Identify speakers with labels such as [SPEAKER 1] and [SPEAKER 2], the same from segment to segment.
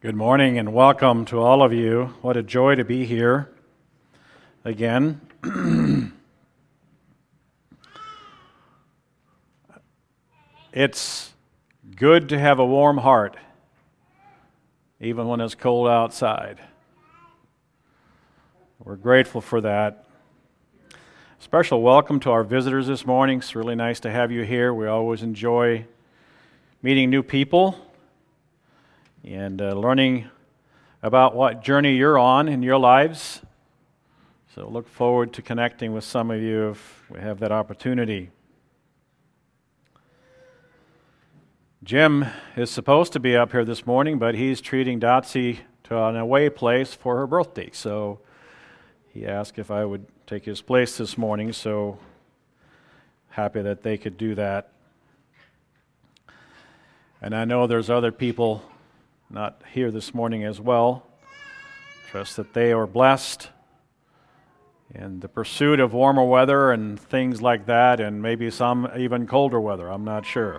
[SPEAKER 1] Good morning and welcome to all of you. What a joy to be here again. It's good to have a warm heart, even when it's cold outside. We're grateful for that. Special welcome to our visitors this morning. It's really nice to have you here. We always enjoy meeting new people and learning about what journey you're on in your lives. So look forward to connecting with some of you if we have that opportunity. Jim is supposed to be up here this morning, but he's treating Dotsie to an away place for her birthday. So he asked if I would take his place this morning, so happy that they could do that. And I know there's other people not here this morning as well. Trust that they are blessed in the pursuit of warmer weather and things like that, and maybe some even colder weather. I'm not sure.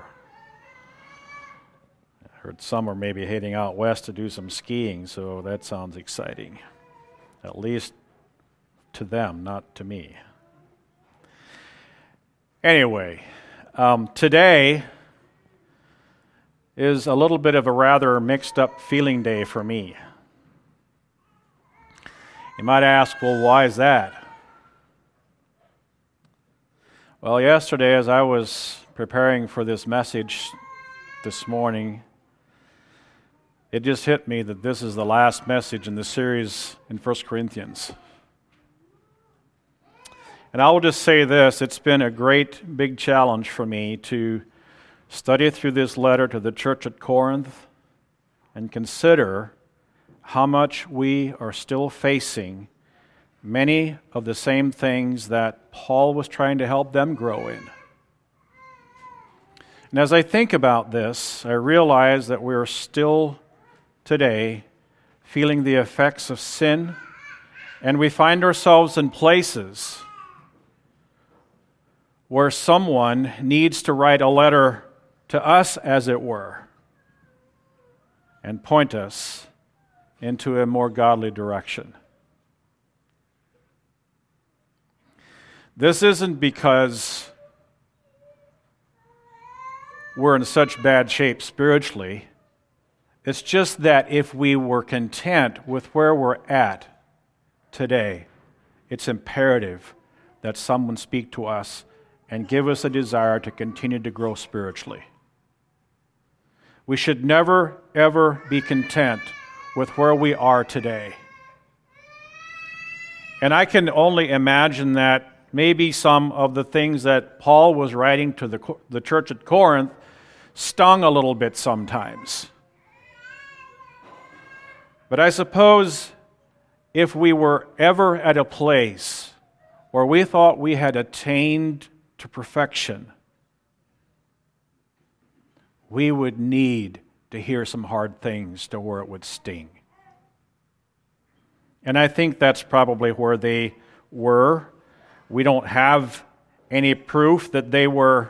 [SPEAKER 1] I heard some are maybe heading out west to do some skiing, so that sounds exciting. At least to them, not to me. Anyway, today is a little bit of a rather mixed up feeling day for me. You might ask, well, why is that? Well, yesterday as I was preparing for this message this morning, it just hit me that this is the last message in the series in 1 Corinthians. And I will just say this, it's been a great big challenge for me to study through this letter to the church at Corinth and consider how much we are still facing many of the same things that Paul was trying to help them grow in. And as I think about this, I realize that we are still today feeling the effects of sin, and we find ourselves in places where someone needs to write a letter to us, as it were, and point us into a more godly direction. This isn't because we're in such bad shape spiritually. It's just that if we were content with where we're at today, it's imperative that someone speak to us and give us a desire to continue to grow spiritually. We should never, ever be content with where we are today. And I can only imagine that maybe some of the things that Paul was writing to the church at Corinth stung a little bit sometimes. But I suppose if we were ever at a place where we thought we had attained to perfection, we would need to hear some hard things to where it would sting. And I think that's probably where they were. We don't have any proof that they were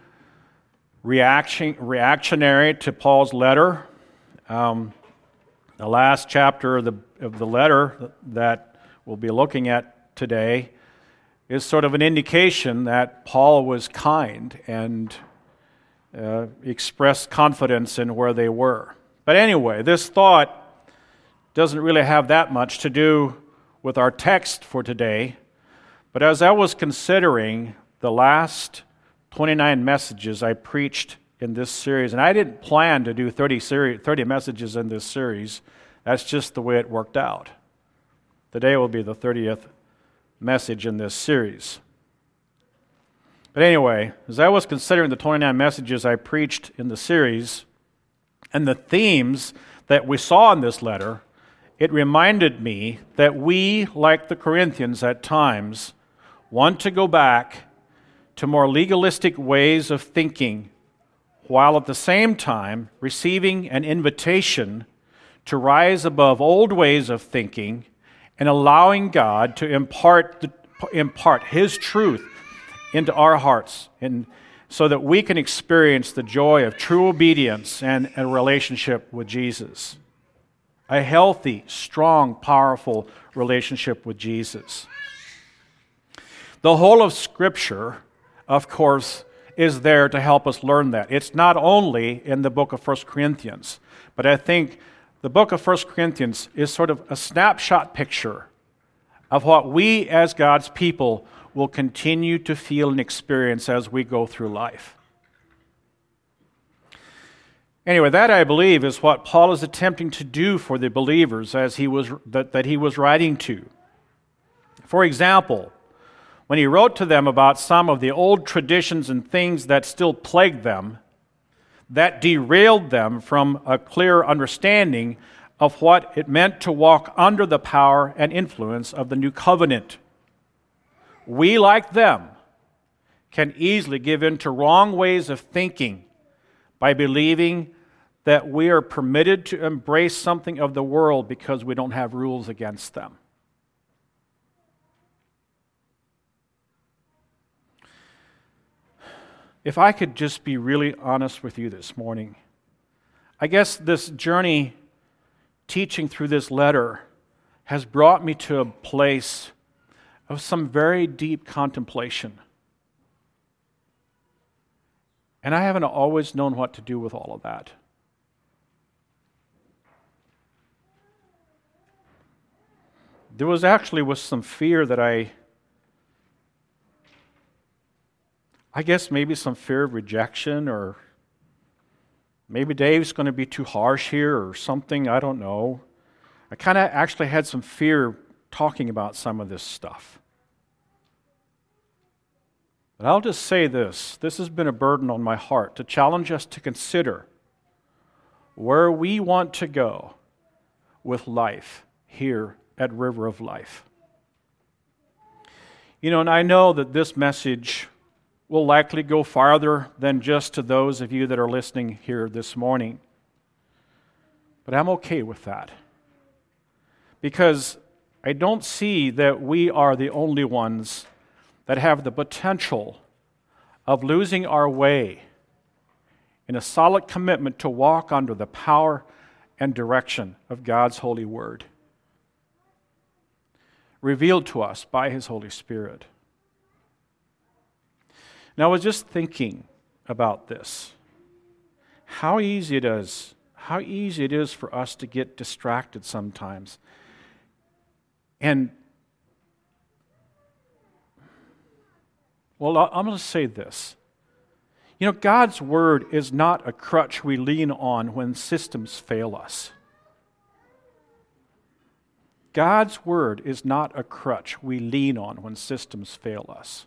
[SPEAKER 1] reactionary to Paul's letter. The last chapter of the letter that we'll be looking at today is sort of an indication that Paul was kind and expressed confidence in where they were. But anyway, this thought doesn't really have that much to do with our text for today. But as I was considering the last 29 messages I preached in this series, and I didn't plan to do 30 messages in this series, that's just the way it worked out. Today will be the 30th message in this series. But anyway, as I was considering the 29 messages I preached in the series and the themes that we saw in this letter, it reminded me that we, like the Corinthians at times, want to go back to more legalistic ways of thinking, while at the same time receiving an invitation to rise above old ways of thinking and allowing God to impart His truth into our hearts, and so that we can experience the joy of true obedience and a relationship with Jesus. a healthy, strong, powerful relationship with Jesus. The whole of Scripture, of course, is there to help us learn that. It's not only in the book of 1 Corinthians, but I think the book of 1 Corinthians is sort of a snapshot picture of what we as God's people will continue to feel and experience as we go through life. Anyway, that I believe is what Paul is attempting to do for the believers as he was writing to. For example, when he wrote to them about some of the old traditions and things that still plagued them, that derailed them from a clear understanding of what it meant to walk under the power and influence of the new covenant. We, like them, can easily give in to wrong ways of thinking by believing that we are permitted to embrace something of the world because we don't have rules against them. If I could just be really honest with you this morning, I guess this journey teaching through this letter has brought me to a place of some very deep contemplation. And I haven't always known what to do with all of that. There was actually some fear that I guess maybe some fear of rejection, or maybe Dave's going to be too harsh here or something, I don't know. I kind of actually had some fear talking about some of this stuff. But I'll just say this has been a burden on my heart to challenge us to consider where we want to go with life here at River of Life. And I know that this message will likely go farther than just to those of you that are listening here this morning. But I'm okay with that, because I don't see that we are the only ones that have the potential of losing our way in a solid commitment to walk under the power and direction of God's holy word, revealed to us by His Holy Spirit. Now, I was just thinking about this. How easy it is for us to get distracted sometimes. And, well, I'm going to say this. God's Word is not a crutch we lean on when systems fail us. God's Word is not a crutch we lean on when systems fail us.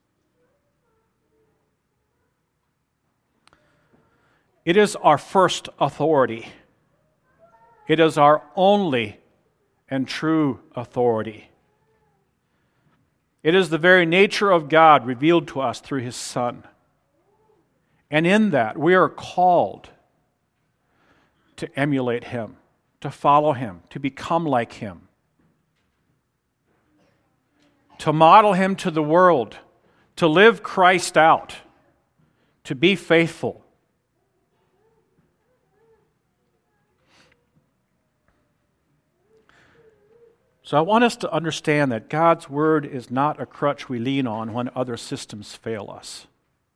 [SPEAKER 1] It is our first authority. It is our only and true authority. It is the very nature of God revealed to us through His Son. And in that, we are called to emulate Him, to follow Him, to become like Him, to model Him to the world, to live Christ out, to be faithful. So I want us to understand that God's Word is not a crutch we lean on when other systems fail us.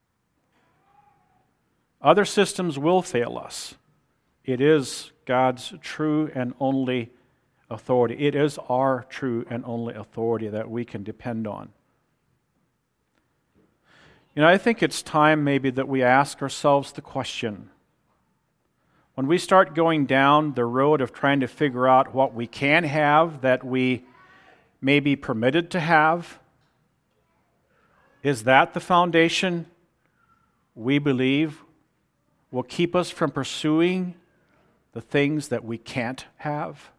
[SPEAKER 1] Other systems will fail us. It is God's true and only authority. It is our true and only authority that we can depend on. I think it's time maybe that we ask ourselves the question, when we start going down the road of trying to figure out what we can have that we may be permitted to have, is that the foundation we believe will keep us from pursuing the things that we can't have?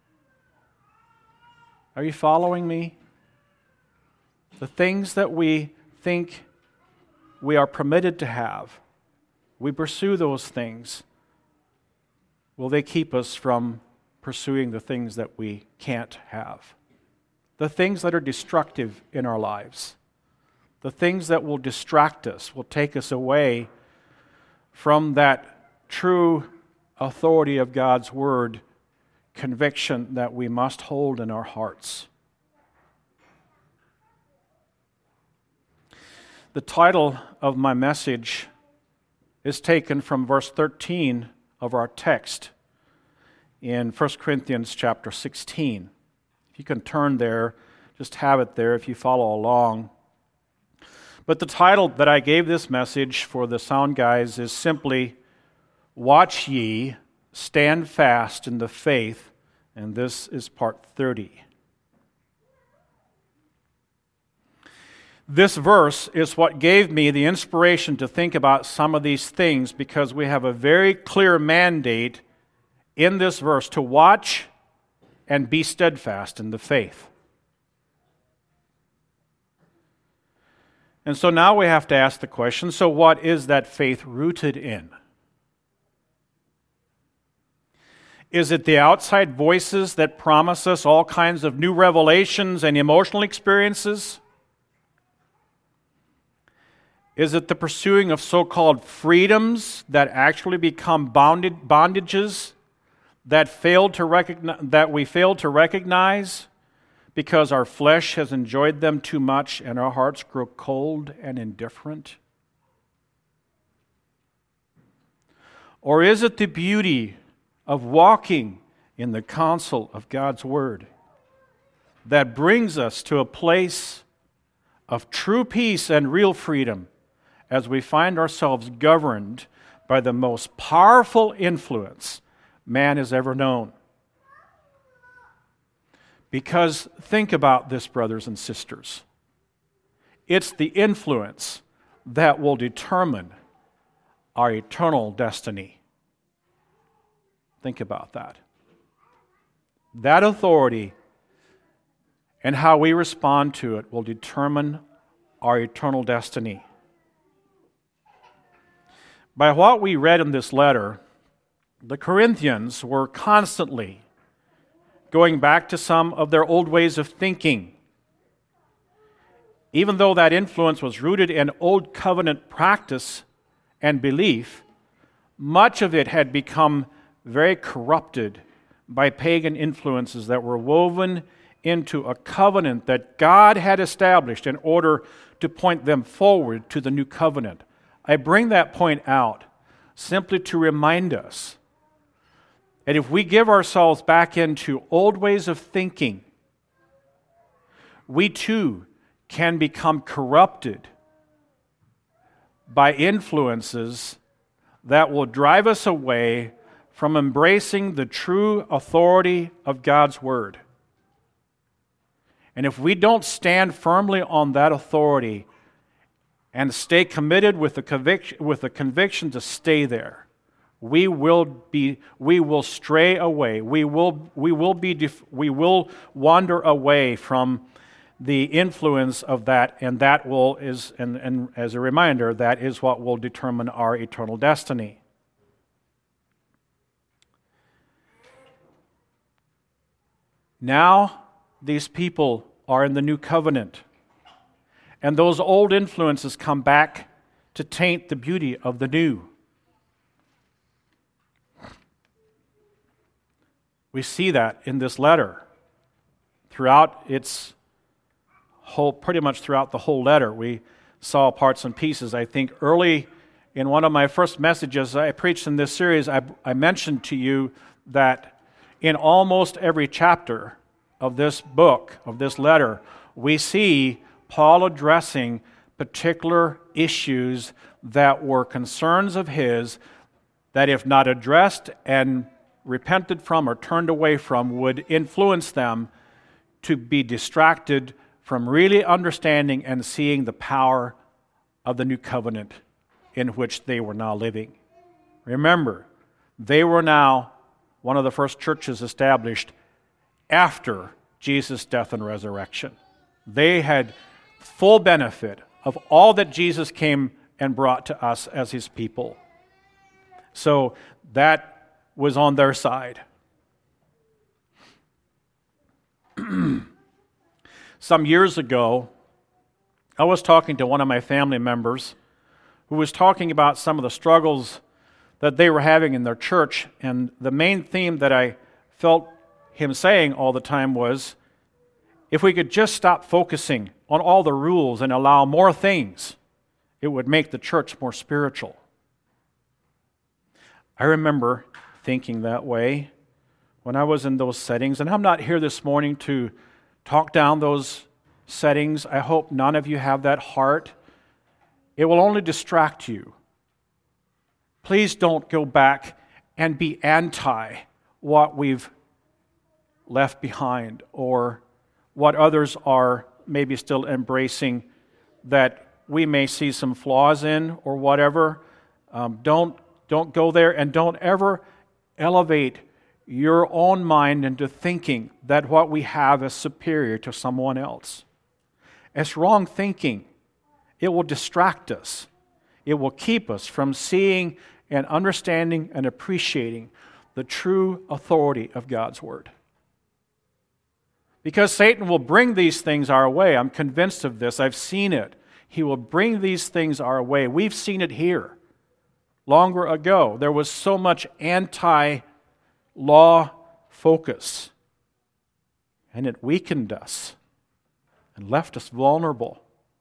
[SPEAKER 1] Are you following me? The things that we think we are permitted to have, we pursue those things. Will they keep us from pursuing the things that we can't have? The things that are destructive in our lives. The things that will distract us, will take us away from that true authority of God's Word conviction that we must hold in our hearts. The title of my message is taken from verse 13 of our text in 1 Corinthians chapter 16. If you can turn there, just have it there if you follow along. But the title that I gave this message for the sound guys is simply, Watch Ye, Stand Fast in the Faith, and this is part 30. This verse is what gave me the inspiration to think about some of these things, because we have a very clear mandate in this verse to watch and be steadfast in the faith. And so now we have to ask the question, so what is that faith rooted in? Is it the outside voices that promise us all kinds of new revelations and emotional experiences? Is it the pursuing of so-called freedoms that actually become bondages that we fail to recognize because our flesh has enjoyed them too much and our hearts grow cold and indifferent? Or is it the beauty of walking in the counsel of God's Word that brings us to a place of true peace and real freedom as we find ourselves governed by the most powerful influence man has ever known? Because think about this, brothers and sisters. It's the influence that will determine our eternal destiny. Think about that. That authority and how we respond to it will determine our eternal destiny. By what we read in this letter, the Corinthians were constantly going back to some of their old ways of thinking. Even though that influence was rooted in old covenant practice and belief, much of it had become very corrupted by pagan influences that were woven into a covenant that God had established in order to point them forward to the new covenant. I bring that point out simply to remind us that if we give ourselves back into old ways of thinking, we too can become corrupted by influences that will drive us away from embracing the true authority of God's Word. And if we don't stand firmly on that authority and stay committed with the conviction to stay there, we will stray away. We will wander away from the influence of that, and that and as a reminder, that is what will determine our eternal destiny. Now, these people are in the new covenant, and those old influences come back to taint the beauty of the new. We see that in this letter throughout its whole, pretty much throughout the whole letter. We saw parts and pieces. I think early in one of my first messages I preached in this series, I mentioned to you that in almost every chapter of this book, of this letter, we see Paul addressing particular issues that were concerns of his that, if not addressed and repented from or turned away from, would influence them to be distracted from really understanding and seeing the power of the new covenant in which they were now living. Remember, they were now one of the first churches established after Jesus' death and resurrection. They had full benefit of all that Jesus came and brought to us as His people. So that was on their side. Some years ago, I was talking to one of my family members who was talking about some of the struggles that they were having in their church, and the main theme that I felt him saying all the time was, if we could just stop focusing on all the rules and allow more things, it would make the church more spiritual. I remember thinking that way when I was in those settings, and I'm not here this morning to talk down those settings. I hope none of you have that heart. It will only distract you. Please don't go back and be anti what we've left behind or what others are maybe still embracing that we may see some flaws in or whatever. Don't go there, and don't ever elevate your own mind into thinking that what we have is superior to someone else. It's wrong thinking. It will distract us. It will keep us from seeing and understanding and appreciating the true authority of God's Word. Because Satan will bring these things our way. I'm convinced of this. I've seen it. He will bring these things our way. We've seen it here. Longer ago, there was so much anti-law focus, and it weakened us and left us vulnerable.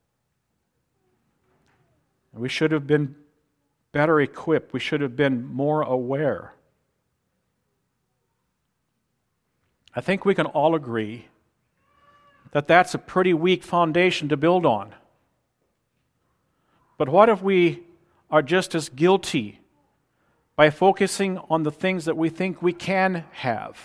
[SPEAKER 1] We should have been better equipped. We should have been more aware. I think we can all agree that that's a pretty weak foundation to build on. But what if we are just as guilty by focusing on the things that we think we can have?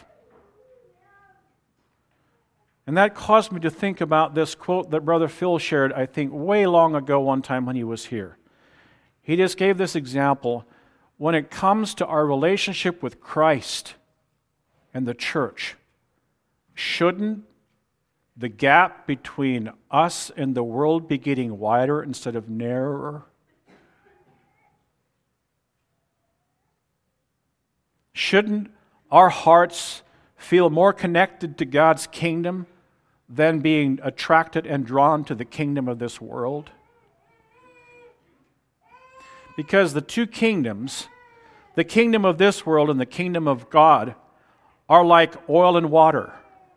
[SPEAKER 1] And that caused me to think about this quote that Brother Phil shared, I think, way long ago one time when he was here. He just gave this example. When it comes to our relationship with Christ and the church, shouldn't the gap between us and the world be getting wider instead of narrower? Shouldn't our hearts feel more connected to God's kingdom than being attracted and drawn to the kingdom of this world? Because the two kingdoms, the kingdom of this world and the kingdom of God, are like oil and water.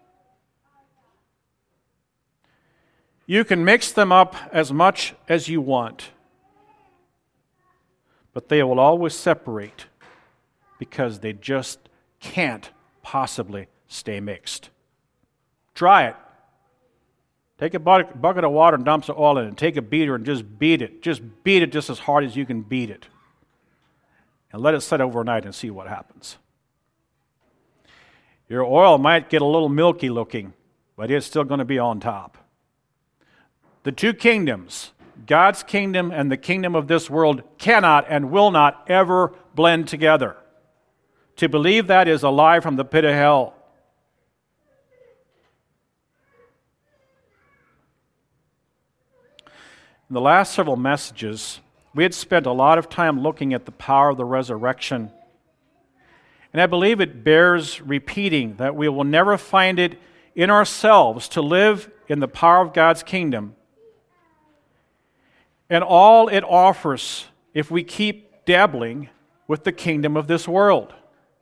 [SPEAKER 1] You can mix them up as much as you want, but they will always separate because they just can't possibly stay mixed. Try it. Take a bucket of water and dump some oil in it. Take a beater and just beat it. Just beat it just as hard as you can beat it. And let it set overnight and see what happens. Your oil might get a little milky looking, but it's still going to be on top. The two kingdoms, God's kingdom and the kingdom of this world, cannot and will not ever blend together. To believe that is a lie from the pit of hell. In the last several messages, we had spent a lot of time looking at the power of the resurrection. And I believe it bears repeating that we will never find it in ourselves to live in the power of God's kingdom. And all it offers if we keep dabbling with the kingdom of this world.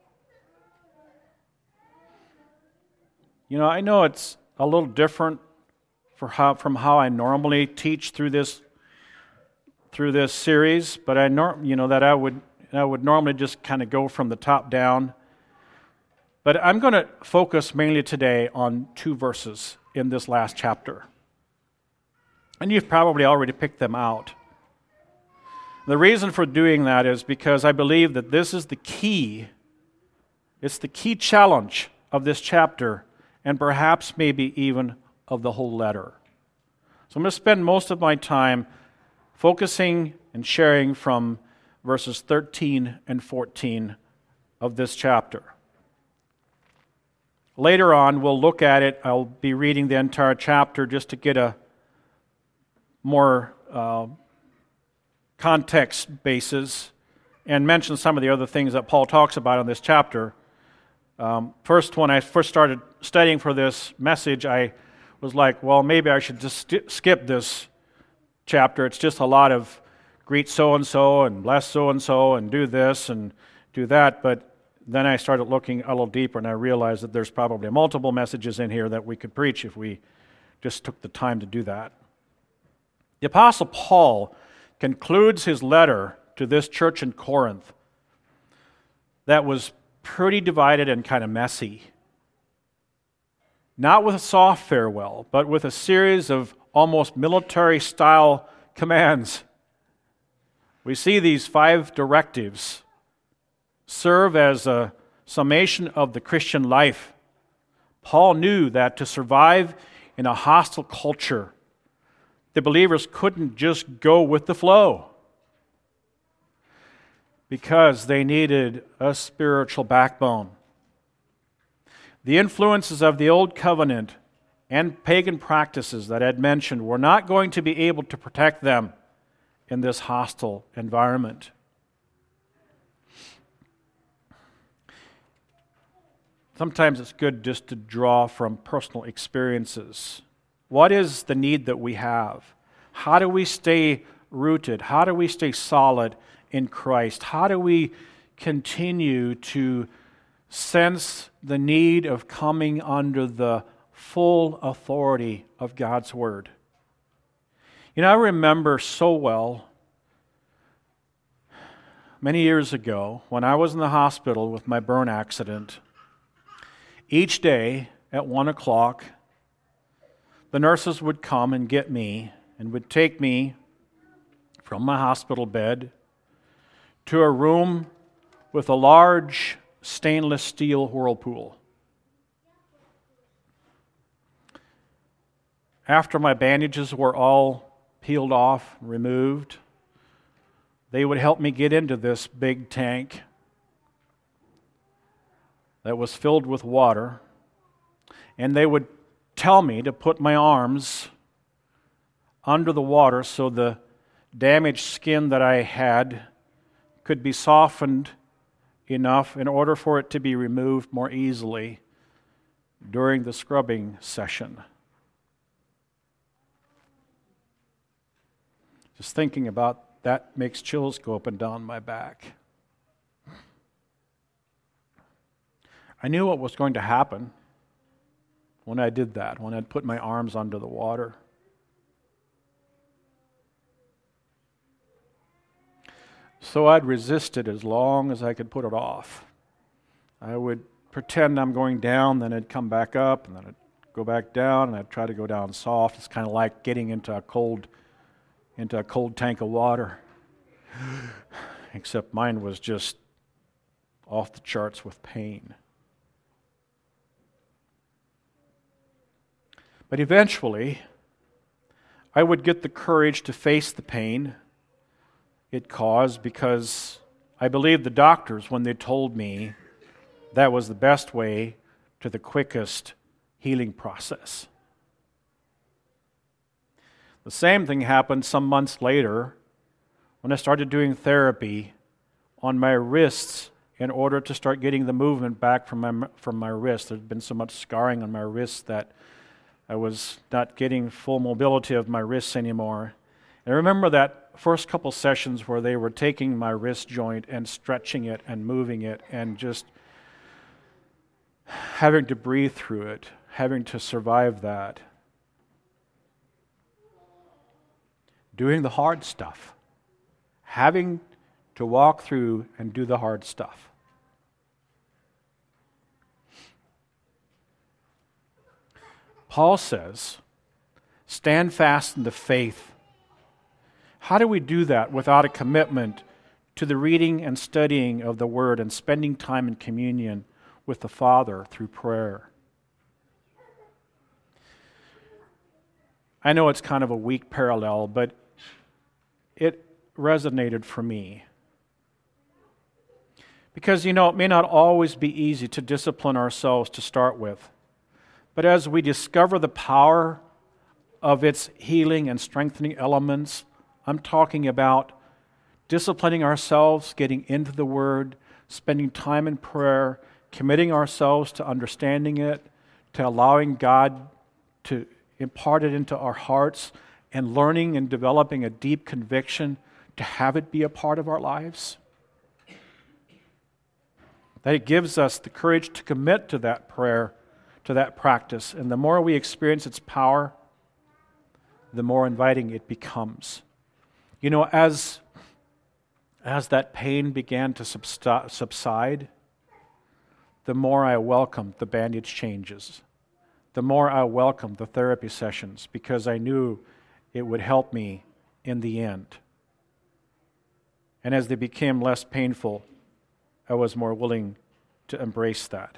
[SPEAKER 1] You know, I know it's a little different from how I normally teach through this series, but I would normally just kind of go from the top down. But I'm going to focus mainly today on two verses in this last chapter. And you've probably already picked them out. The reason for doing that is because I believe that this is the key. It's the key challenge of this chapter, and perhaps maybe even of the whole letter. So I'm going to spend most of my time focusing and sharing from verses 13 and 14 of this chapter. Later on, we'll look at it. I'll be reading the entire chapter just to get a more context basis and mention some of the other things that Paul talks about in this chapter. First, when I first started studying for this message, I was like, well, maybe I should just skip this chapter. It's just a lot of greet so-and-so and bless so-and-so and do this and do that. But then I started looking a little deeper, and I realized that there's probably multiple messages in here that we could preach if we just took the time to do that. The Apostle Paul concludes his letter to this church in Corinth that was pretty divided and kind of messy. Not with a soft farewell, but with a series of almost military-style commands. We see these 5 directives serve as a summation of the Christian life. Paul knew that to survive in a hostile culture, the believers couldn't just go with the flow because they needed a spiritual backbone. The influences of the Old Covenant and pagan practices that I had mentioned were not going to be able to protect them in this hostile environment. Sometimes it's good just to draw from personal experiences. What is the need that we have? How do we stay rooted? How do we stay solid in Christ? How do we continue to sense the need of coming under the full authority of God's Word? You know, I remember so well many years ago when I was in the hospital with my burn accident. Each day at 1 o'clock, the nurses would come and get me and would take me from my hospital bed to a room with a large stainless steel whirlpool. After my bandages were all peeled off, removed, they would help me get into this big tank that was filled with water, and they would tell me to put my arms under the water so the damaged skin that I had could be softened enough in order for it to be removed more easily during the scrubbing session. Just thinking about that makes chills go up and down my back. I knew what was going to happen when I did that, when I'd put my arms under the water. So I'd resist it as long as I could put it off. I would pretend I'm going down, then I'd come back up, and then I'd go back down, and I'd try to go down soft. It's kind of like getting into a cold tank of water. Except mine was just off the charts with pain. But eventually, I would get the courage to face the pain it caused, because I believed the doctors when they told me that was the best way to the quickest healing process. The same thing happened some months later when I started doing therapy on my wrists in order to start getting the movement back from my wrist. There'd been so much scarring on my wrists that I was not getting full mobility of my wrists anymore. And I remember that first couple sessions where they were taking my wrist joint and stretching it and moving it and just having to breathe through it, having to survive that. Doing the hard stuff. Having to walk through and do the hard stuff. Paul says, stand fast in the faith. How do we do that without a commitment to the reading and studying of the Word and spending time in communion with the Father through prayer? I know it's kind of a weak parallel, but it resonated for me. Because, it may not always be easy to discipline ourselves to start with. But as we discover the power of its healing and strengthening elements, I'm talking about disciplining ourselves, getting into the Word, spending time in prayer, committing ourselves to understanding it, to allowing God to impart it into our hearts, and learning and developing a deep conviction to have it be a part of our lives. that it gives us the courage to commit to that prayer, to that practice. And the more we experience its power, the more inviting it becomes. You know, as that pain began to subside, the more I welcomed the bandage changes, the more I welcomed the therapy sessions, because I knew it would help me in the end. And as they became less painful, I was more willing to embrace that.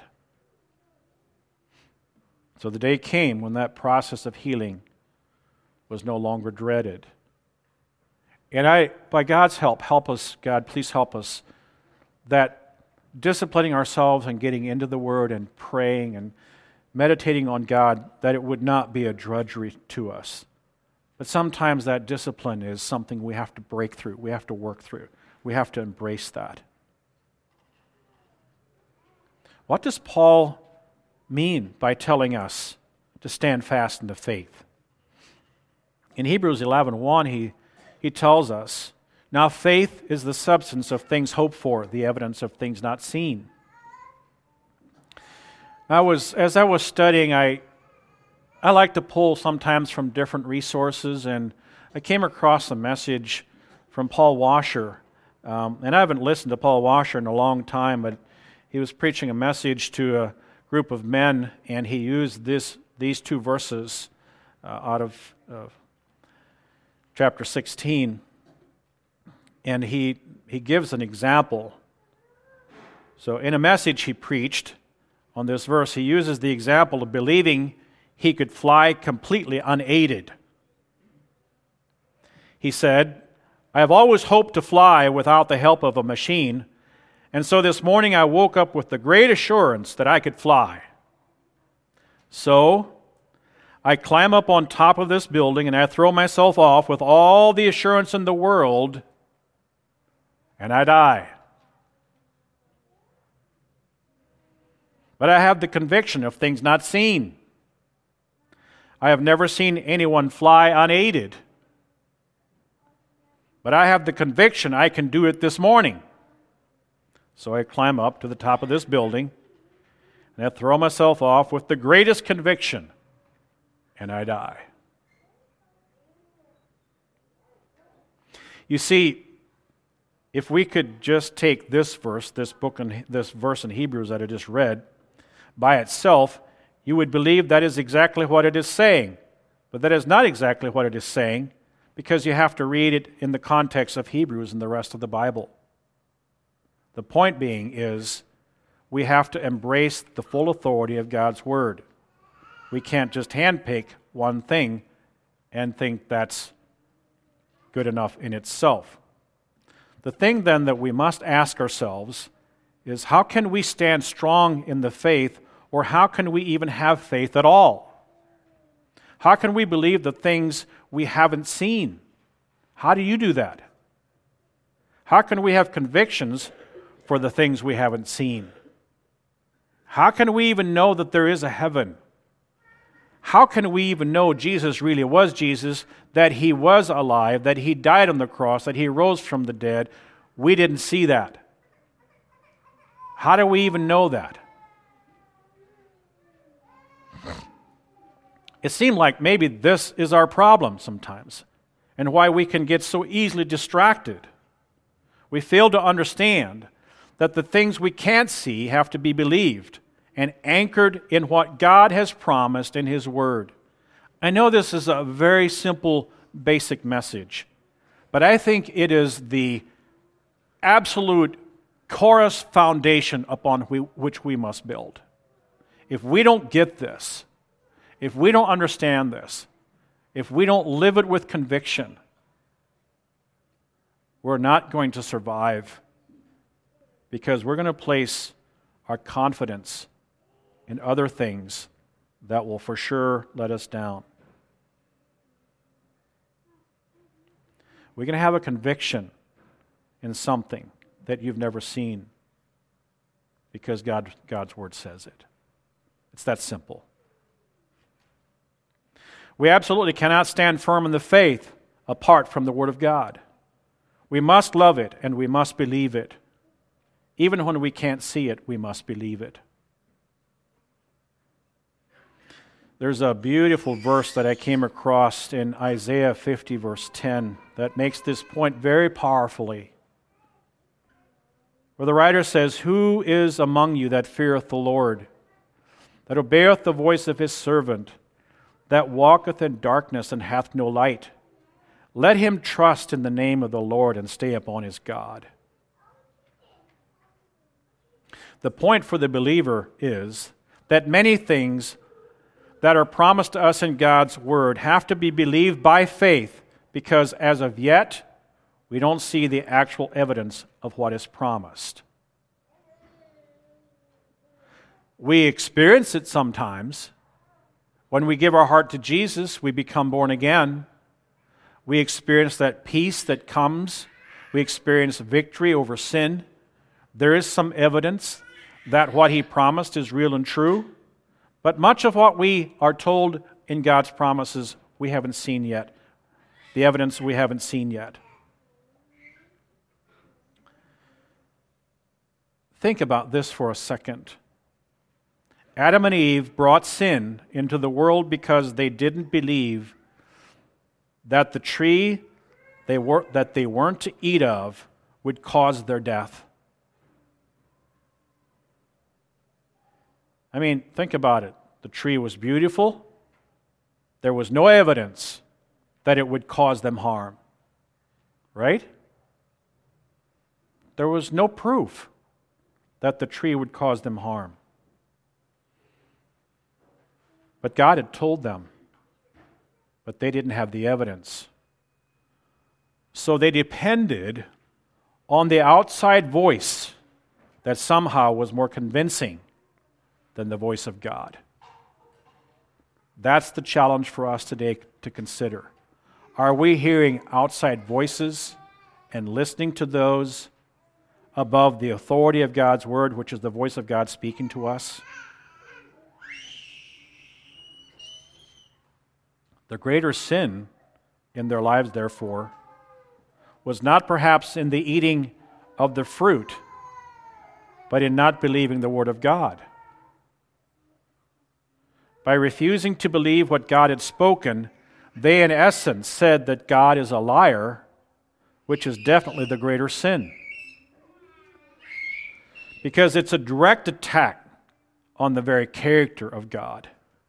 [SPEAKER 1] So the day came when that process of healing was no longer dreaded. And by God's help us, God, please help us, that disciplining ourselves and getting into the Word and praying and meditating on God, that it would not be a drudgery to us. But sometimes that discipline is something we have to break through, we have to work through, we have to embrace that. What does Paul mean by telling us to stand fast in the faith? In Hebrews 11:1, he tells us, now faith is the substance of things hoped for, the evidence of things not seen. As I was studying, I like to pull sometimes from different resources, and I came across a message from Paul Washer. And I haven't listened to Paul Washer in a long time, but he was preaching a message to a group of men, and he used these two verses out of chapter 16, and he gives an example. So in a message he preached on this verse, he uses the example of believing he could fly completely unaided. He said, I have always hoped to fly without the help of a machine, and so this morning I woke up with the great assurance that I could fly. So I climb up on top of this building and I throw myself off with all the assurance in the world, and I die. But I have the conviction of things not seen. I have never seen anyone fly unaided. But I have the conviction I can do it this morning. So I climb up to the top of this building, and I throw myself off with the greatest conviction, and I die. You see, if we could just take this verse, this verse in Hebrews that I just read, by itself, you would believe that is exactly what it is saying. But that is not exactly what it is saying, because you have to read it in the context of Hebrews and the rest of the Bible. The point being is, we have to embrace the full authority of God's Word. We can't just handpick one thing and think that's good enough in itself. The thing then that we must ask ourselves is, how can we stand strong in the faith, or how can we even have faith at all? How can we believe the things we haven't seen? How do you do that? How can we have convictions for the things we haven't seen? How can we even know that there is a heaven? How can we even know Jesus really was Jesus, that He was alive, that He died on the cross, that He rose from the dead? We didn't see that. How do we even know that? It seemed like maybe this is our problem sometimes, and why we can get so easily distracted. We fail to understand that the things we can't see have to be believed and anchored in what God has promised in His Word. I know this is a very simple, basic message, but I think it is the absolute chorus foundation upon which we must build. If we don't get this, if we don't understand this, if we don't live it with conviction, we're not going to survive, because we're going to place our confidence in other things that will for sure let us down. We're going to have a conviction in something that you've never seen, because God's Word says it. It's that simple. We absolutely cannot stand firm in the faith apart from the Word of God. We must love it and we must believe it. Even when we can't see it, we must believe it. There's a beautiful verse that I came across in Isaiah 50, verse 10, that makes this point very powerfully. Where the writer says, "Who is among you that feareth the Lord, that obeyeth the voice of his servant, that walketh in darkness and hath no light? Let him trust in the name of the Lord and stay upon his God." The point for the believer is that many things that are promised to us in God's Word have to be believed by faith, because as of yet, we don't see the actual evidence of what is promised. We experience it sometimes. When we give our heart to Jesus, we become born again. We experience that peace that comes. We experience victory over sin. There is some evidence that what He promised is real and true. But much of what we are told in God's promises, we haven't seen yet. The evidence we haven't seen yet. Think about this for a second. Adam and Eve brought sin into the world because they didn't believe that the tree that they weren't to eat of would cause their death. I mean, think about it. The tree was beautiful. There was no evidence that it would cause them harm. Right? There was no proof that the tree would cause them harm. But God had told them, but they didn't have the evidence. So they depended on the outside voice that somehow was more convincing than the voice of God. That's the challenge for us today to consider. Are we hearing outside voices and listening to those above the authority of God's Word, which is the voice of God speaking to us? The greater sin in their lives, therefore, was not perhaps in the eating of the fruit, but in not believing the Word of God. By refusing to believe what God had spoken, they in essence said that God is a liar, which is definitely the greater sin. Because it's a direct attack on the very character of God.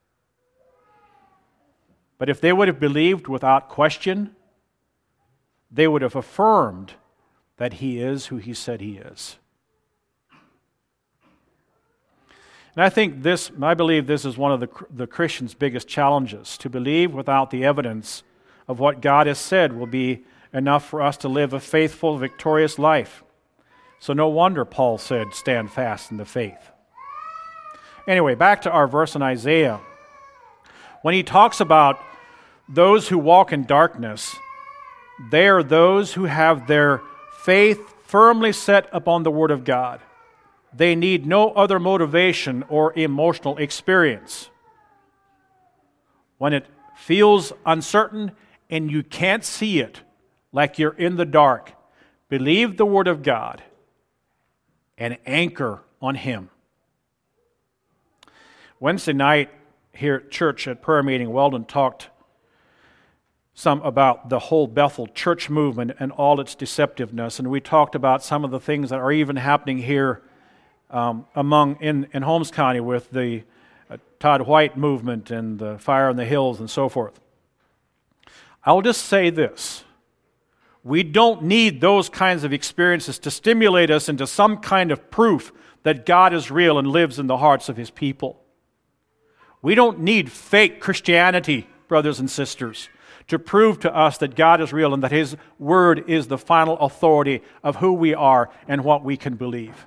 [SPEAKER 1] But if they would have believed without question, they would have affirmed that He is who He said He is. And I believe this is one of the Christian's biggest challenges. To believe without the evidence of what God has said will be enough for us to live a faithful, victorious life. So no wonder Paul said, "Stand fast in the faith." Anyway, back to our verse in Isaiah. When he talks about those who walk in darkness, they are those who have their faith firmly set upon the Word of God. They need no other motivation or emotional experience. When it feels uncertain and you can't see it, like you're in the dark, believe the Word of God and anchor on Him. Wednesday night here at church at prayer meeting, Weldon talked some about the whole Bethel church movement and all its deceptiveness, and we talked about some of the things that are even happening here in Holmes County with the Todd White movement and the Fire on the Hills and so forth. I'll just say this. We don't need those kinds of experiences to stimulate us into some kind of proof that God is real and lives in the hearts of His people. We don't need fake Christianity, brothers and sisters, to prove to us that God is real and that His Word is the final authority of who we are and what we can believe.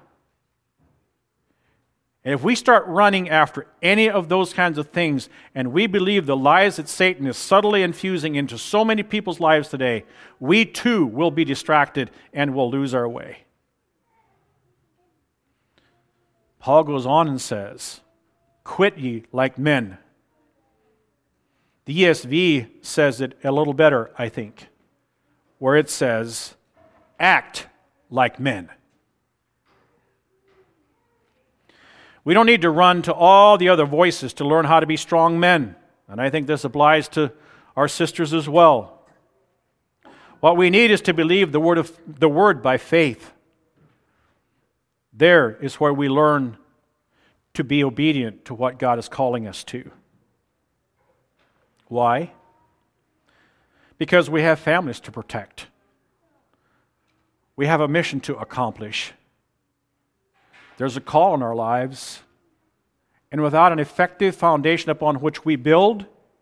[SPEAKER 1] And if we start running after any of those kinds of things and we believe the lies that Satan is subtly infusing into so many people's lives today, we too will be distracted and will lose our way. Paul goes on and says, "Quit ye like men." The ESV says it a little better, I think, where it says, "Act like men." We don't need to run to all the other voices to learn how to be strong men. And I think this applies to our sisters as well. What we need is to believe the word by faith. There is where we learn to be obedient to what God is calling us to. Why? Because we have families to protect. We have a mission to accomplish. There's a call in our lives, and without an effective foundation upon which we build,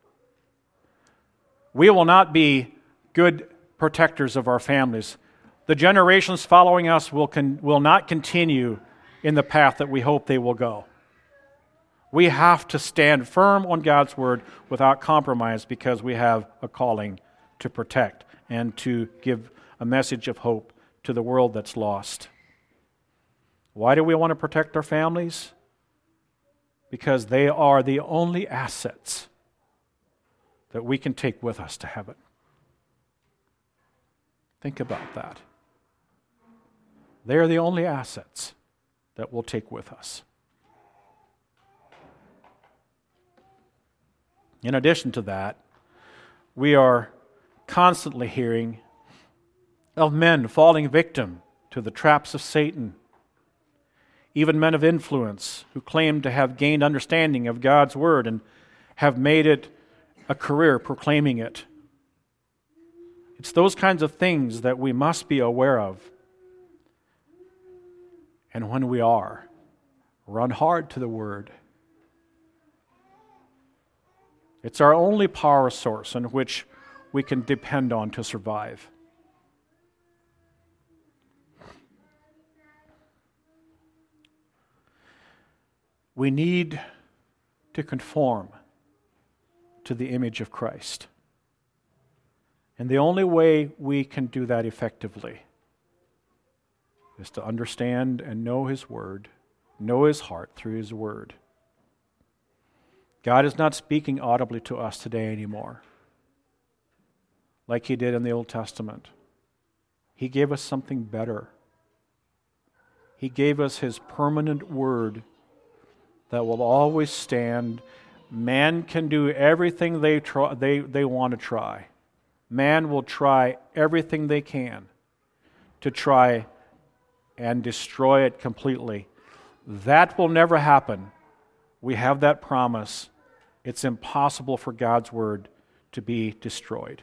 [SPEAKER 1] we will not be good protectors of our families. The generations following us will not continue in the path that we hope they will go. We have to stand firm on God's word without compromise because we have a calling to protect and to give a message of hope to the world that's lost. Why do we want to protect our families? Because they are the only assets that we can take with us to heaven. Think about that. They are the only assets that we'll take with us. In addition to that, we are constantly hearing of men falling victim to the traps of Satan. Even men of influence who claim to have gained understanding of God's word and have made it a career proclaiming it. It's those kinds of things that we must be aware of. And when we are, run hard to the word. It's our only power source in which we can depend on to survive. We need to conform to the image of Christ. And the only way we can do that effectively is to understand and know His Word, know His heart through His Word. God is not speaking audibly to us today anymore, like He did in the Old Testament. He gave us something better. He gave us His permanent Word that will always stand. Man can do everything they want to try. Man will try everything they can to try and destroy it completely. That will never happen. We have that promise. It's impossible for God's word to be destroyed.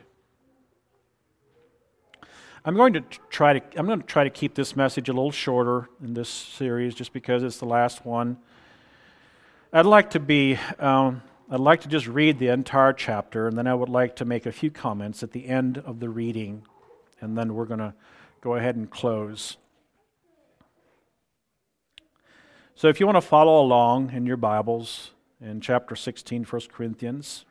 [SPEAKER 1] I'm going to try to keep this message a little shorter in this series, just because it's the last one. I'd like to just read the entire chapter, and then I would like to make a few comments at the end of the reading, and then we're going to go ahead and close. So if you want to follow along in your Bibles in chapter 16, 1 Corinthians,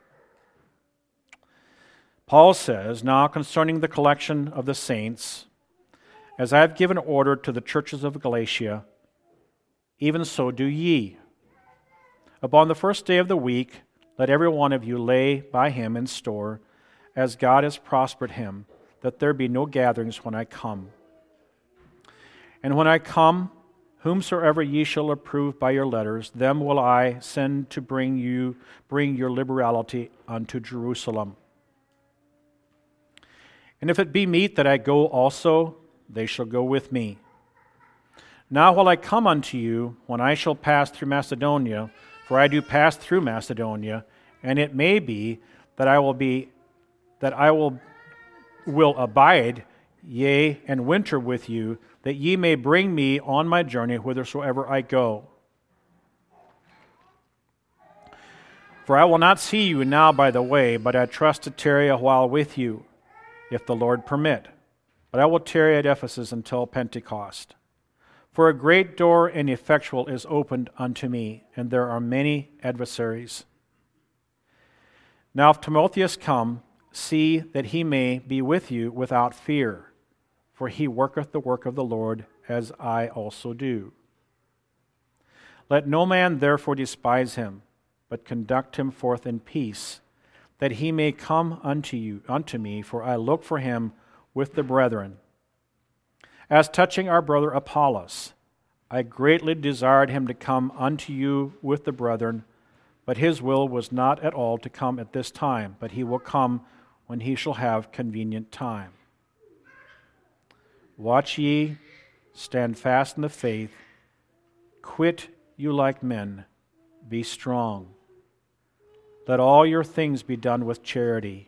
[SPEAKER 1] Paul says, "Now concerning the collection of the saints, as I have given order to the churches of Galatia, even so do ye. Upon the first day of the week, let every one of you lay by him in store, as God has prospered him, that there be no gatherings when I come. And when I come, whomsoever ye shall approve by your letters, them will I send to bring your liberality unto Jerusalem. And if it be meet that I go also, they shall go with me. Now will I come unto you, when I shall pass through Macedonia, for I do pass through Macedonia, and it may be that I will abide, yea, and winter with you, that ye may bring me on my journey whithersoever I go. For I will not see you now by the way, but I trust to tarry a while with you, if the Lord permit. But I will tarry at Ephesus until Pentecost. For a great door and effectual is opened unto me, and there are many adversaries. Now if Timotheus come, see that he may be with you without fear, for he worketh the work of the Lord, as I also do. Let no man therefore despise him, but conduct him forth in peace, that he may come unto me, for I look for him with the brethren. As touching our brother Apollos, I greatly desired him to come unto you with the brethren, but his will was not at all to come at this time, but he will come when he shall have convenient time. Watch ye, stand fast in the faith, quit you like men, be strong. Let all your things be done with charity.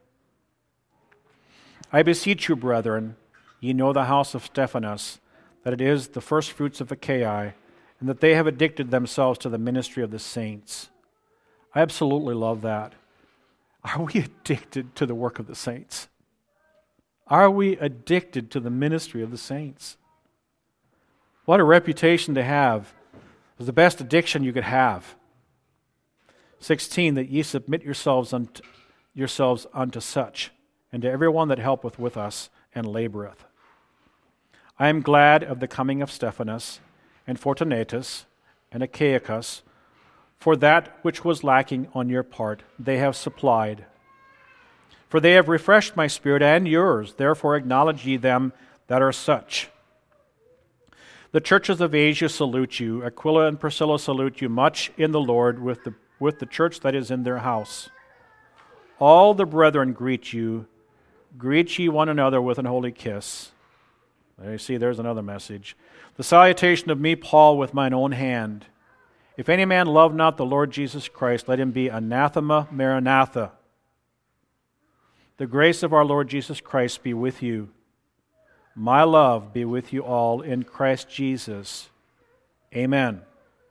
[SPEAKER 1] I beseech you, brethren, ye know the house of Stephanas, that it is the firstfruits of Achaia, and that they have addicted themselves to the ministry of the saints. I absolutely love that. Are we addicted to the work of the saints? Are we addicted to the ministry of the saints? What a reputation to have. It's the best addiction you could have. 16, that ye submit yourselves unto such, and to every one that helpeth with us and laboreth. I am glad of the coming of Stephanas, and Fortunatus, and Achaicus, for that which was lacking on your part they have supplied. For they have refreshed my spirit and yours, therefore acknowledge ye them that are such. The churches of Asia salute you. Aquila and Priscilla salute you much in the Lord with the church that is in their house. All the brethren greet you. Greet ye one another with an holy kiss. There you see, there's another message. The salutation of me, Paul, with mine own hand. If any man love not the Lord Jesus Christ, let him be anathema maranatha. The grace of our Lord Jesus Christ be with you. My love be with you all in Christ Jesus. Amen.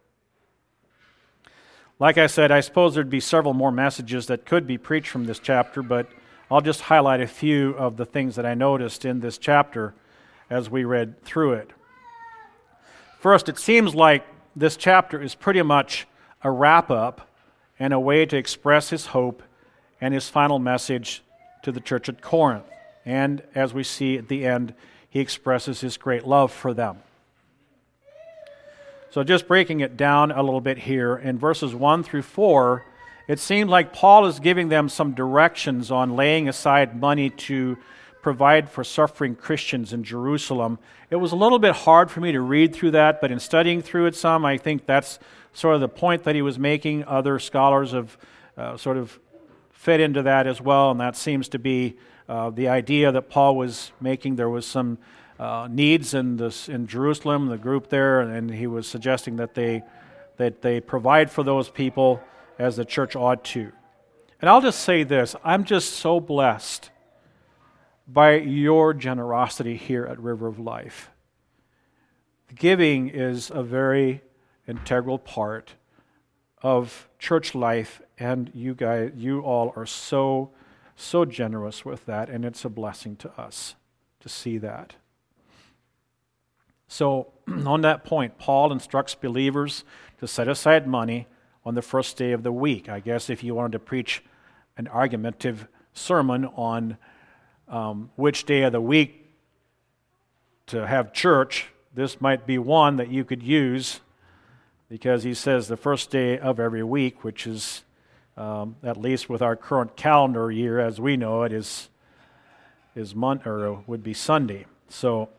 [SPEAKER 1] Like I said, I suppose there'd be several more messages that could be preached from this chapter, but I'll just highlight a few of the things that I noticed in this chapter as we read through it. First, it seems like this chapter is pretty much a wrap-up and a way to express his hope and his final message to the church at Corinth. And as we see at the end, he expresses his great love for them. So just breaking it down a little bit here, in verses 1 through 4, it seems like Paul is giving them some directions on laying aside money to provide for suffering Christians in Jerusalem. It was a little bit hard for me to read through that, but in studying through it some, I think that's sort of the point that he was making. Other scholars have sort of fit into that as well, and that seems to be the idea that Paul was making. There was some needs in Jerusalem, the group there, and he was suggesting that they provide for those people as the church ought to. And I'll just say this, I'm just so blessed by your generosity here at River of Life. Giving is a very integral part of church life, and you all are so generous with that, and it's a blessing to us to see that. So, on that point, Paul instructs believers to set aside money on the first day of the week. I guess if you wanted to preach an argumentative sermon on which day of the week to have church, this might be one that you could use, because he says the first day of every week, which is, at least with our current calendar year as we know it, is would be Sunday. So,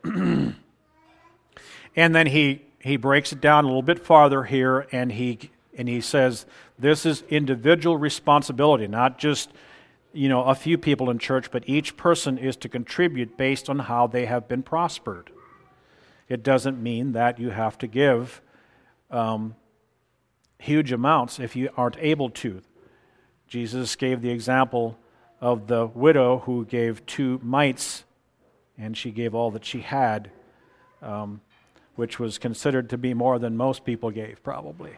[SPEAKER 1] and then he breaks it down a little bit farther here, and he says this is individual responsibility, not just a few people in church, but each person is to contribute based on how they have been prospered. It doesn't mean that you have to give huge amounts if you aren't able to. Jesus gave the example of the widow who gave 2 mites, and she gave all that she had, which was considered to be more than most people gave, probably.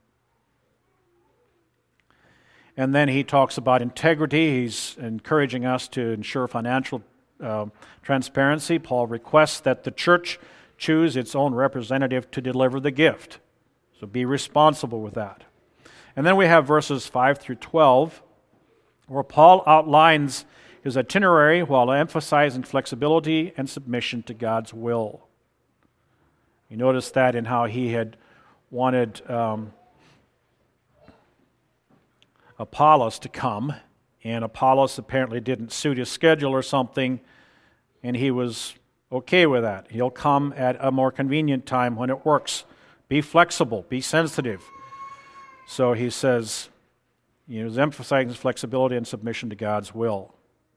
[SPEAKER 1] And then he talks about integrity. He's encouraging us to ensure financial transparency. Paul requests that the church choose its own representative to deliver the gift. So be responsible with that. And then we have verses 5 through 12, where Paul outlines his itinerary while emphasizing flexibility and submission to God's will. You notice that in how he had wanted Apollos to come, and Apollos apparently didn't suit his schedule or something, and he was okay with that. He'll come at a more convenient time when it works. Be flexible, be sensitive. So he says, he's emphasizing flexibility and submission to God's will.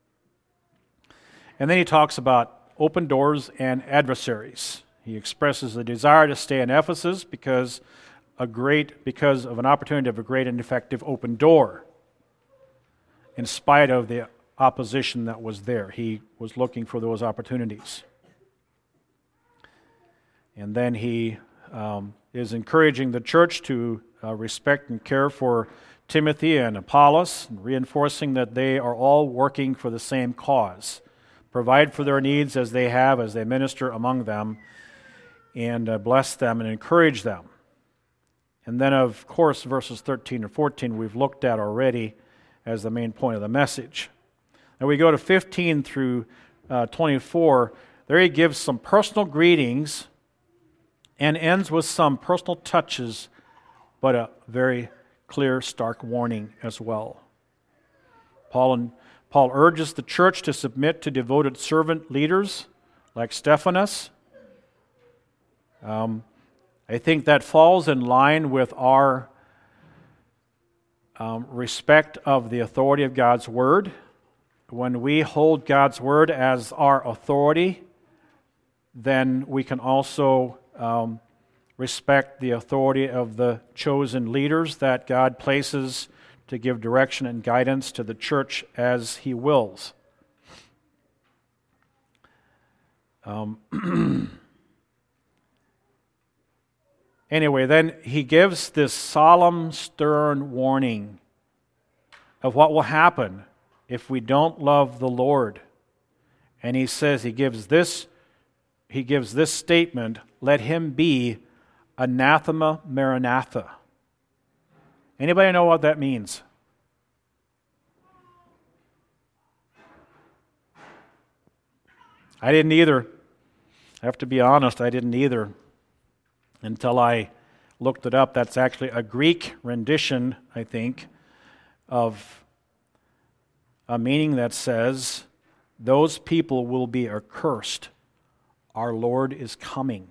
[SPEAKER 1] And then he talks about open doors and adversaries. He expresses the desire to stay in Ephesus because of an opportunity of a great and effective open door. In spite of the opposition that was there, he was looking for those opportunities. And then he is encouraging the church to respect and care for Timothy and Apollos, and reinforcing that they are all working for the same cause. Provide for their needs as they minister among them, and bless them and encourage them. And then, of course, verses 13 and 14 we've looked at already as the main point of the message. Now we go to 15 through 24. There he gives some personal greetings and ends with some personal touches, but a very clear, stark warning as well. Paul urges the church to submit to devoted servant leaders like Stephanas. I think that falls in line with our respect of the authority of God's Word. When we hold God's Word as our authority, then we can also respect the authority of the chosen leaders that God places to give direction and guidance to the church as He wills. Anyway, then he gives this solemn, stern warning of what will happen if we don't love the Lord. And he says, he gives this statement, let him be anathema maranatha. Anybody know what that means? I didn't either. I have to be honest, I didn't either. Until I looked it up. That's actually a Greek rendition, I think, of a meaning that says, those people will be accursed. Our Lord is coming.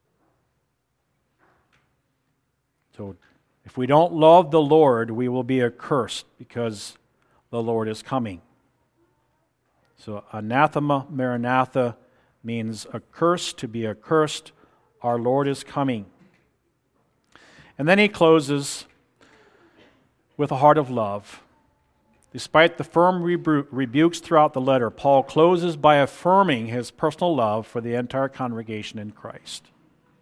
[SPEAKER 1] So if we don't love the Lord, we will be accursed because the Lord is coming. So anathema maranatha means accursed, to be accursed. Our Lord is coming. And then he closes with a heart of love. Despite the firm rebukes throughout the letter, Paul closes by affirming his personal love for the entire congregation in Christ.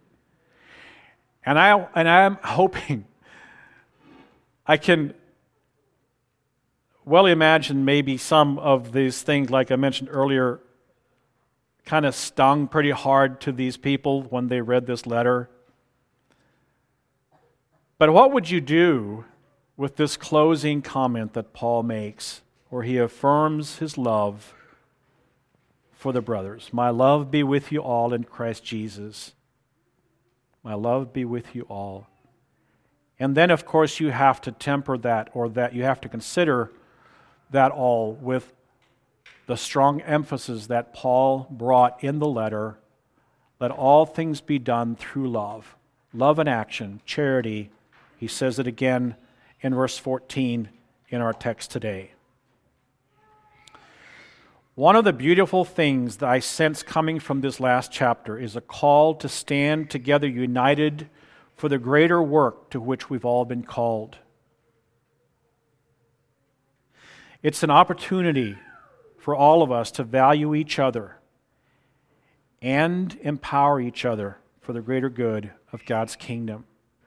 [SPEAKER 1] And I'm hoping I can well imagine maybe some of these things, like I mentioned earlier, kind of stung pretty hard to these people when they read this letter. But what would you do with this closing comment that Paul makes, where he affirms his love for the brothers? My love be with you all in Christ Jesus. My love be with you all. And then, of course, you have to temper that, or that you have to consider that all with the strong emphasis that Paul brought in the letter. Let all things be done through love. Love in action, charity. He says it again in verse 14 in our text today. One of the beautiful things that I sense coming from this last chapter is a call to stand together united for the greater work to which we've all been called. It's an opportunity for all of us to value each other and empower each other for the greater good of God's kingdom.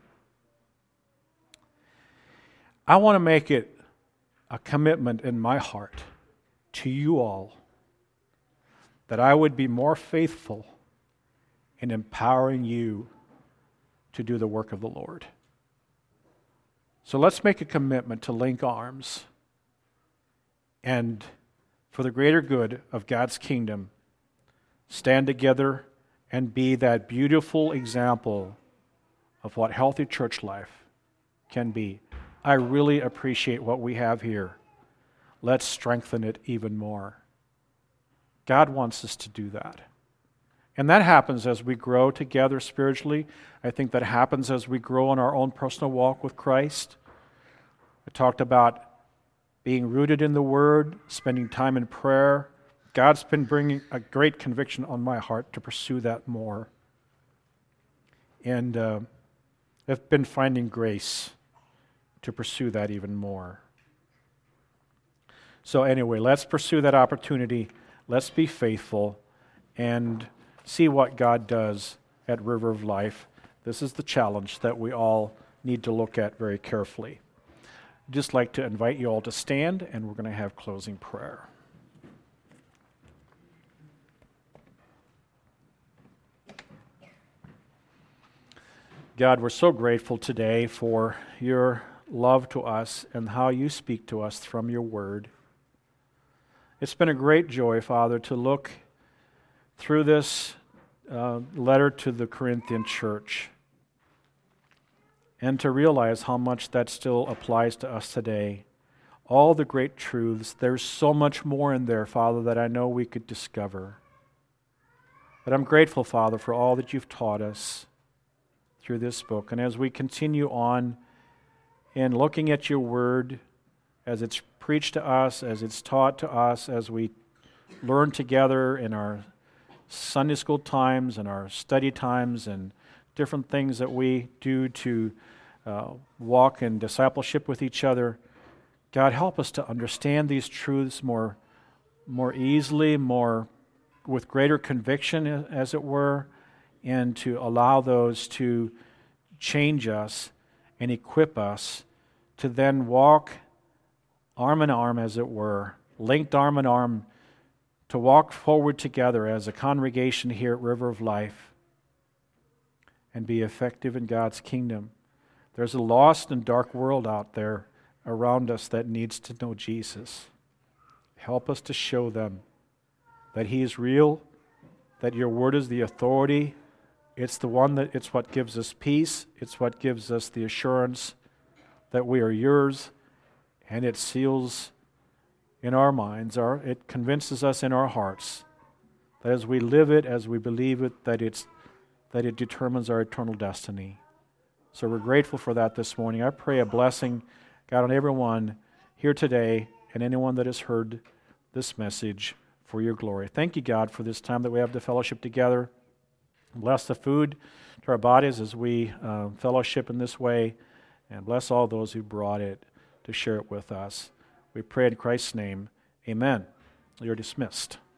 [SPEAKER 1] I want to make it a commitment in my heart to you all that I would be more faithful in empowering you to do the work of the Lord. So let's make a commitment to link arms and, for the greater good of God's kingdom, stand together and be that beautiful example of what healthy church life can be. I really appreciate what we have here. Let's strengthen it even more. God wants us to do that. And that happens as we grow together spiritually. I think that happens as we grow in our own personal walk with Christ. I talked about being rooted in the Word, spending time in prayer. God's been bringing a great conviction on my heart to pursue that more. And I've been finding grace to pursue that even more. So anyway, let's pursue that opportunity. Let's be faithful and see what God does at River of Life. This is the challenge that we all need to look at very carefully. I'd just like to invite you all to stand, and we're going to have closing prayer. God, we're so grateful today for your love to us and how you speak to us from your word. It's been a great joy, Father, to look through this letter to the Corinthian church and to realize how much that still applies to us today. All the great truths, there's so much more in there, Father, that I know we could discover. But I'm grateful, Father, for all that you've taught us through this book. And as we continue on in looking at your word, as it's preached to us, as it's taught to us, as we learn together in our Sunday school times and our study times and different things that we do to walk in discipleship with each other, God, help us to understand these truths more easily, more with greater conviction, as it were, and to allow those to change us and equip us to then walk arm in arm, as it were, linked arm in arm, to walk forward together as a congregation here at River of Life and be effective in God's kingdom. There's a lost and dark world out there around us that needs to know Jesus. Help us to show them that He is real, that your word is the authority. It's what gives us peace. It's what gives us the assurance that we are yours, and it seals in our minds, it convinces us in our hearts that as we live it, as we believe it, that it determines our eternal destiny. So we're grateful for that this morning. I pray a blessing, God, on everyone here today and anyone that has heard this message for your glory. Thank you, God, for this time that we have to fellowship together. Bless the food to our bodies as we fellowship in this way, and bless all those who brought it to share it with us. We pray in Christ's name. Amen. You're dismissed.